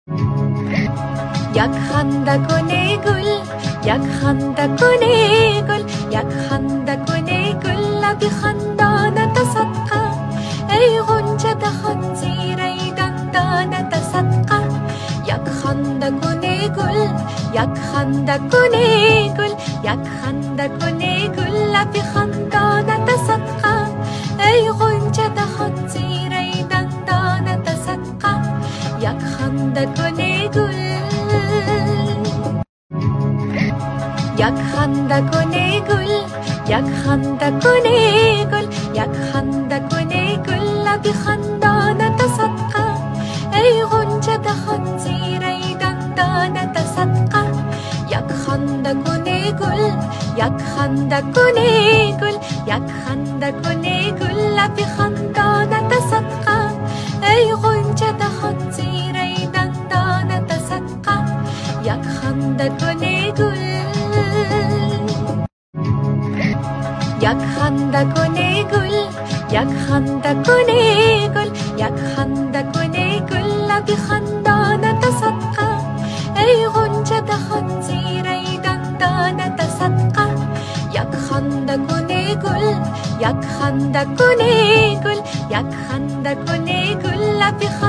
یک خنده کنه گل، یک خنده کنه گل، یک خنده کنه گل، لب خندانت صدقه، ای غنچه دهان زیر ای دندانت صدقه. یک خنده کنه گل، یک خنده کنه گل، یک خنده کنه گل، لب خندانت صدقه، ای غنچه دهان زیر ای دندانت صدقه. یک خنده کنه گل، یک خنده کنه گل، یک خنده کنه گل، یک خنده کنه گل، لب خندانت صدقه، ای غنچه دهان زیر ای دندانت صدقه. یک خنده کنه گل، یک خنده کنه گل، یک خنده کنه گل، لب خندانت صدقه، ای غنچه دهان زیر ای دندانت صدقه. یک خنده کنه گل، یک خنده کنه گل، یک خنده کنه گل، یک خنده کنه گل، لب خندانت صدقه، ای غنچه دهان زیر ای دندانت صدقه. یک خنده کنه گل، یک خنده کنه گل، یک خنده کنه گل، لب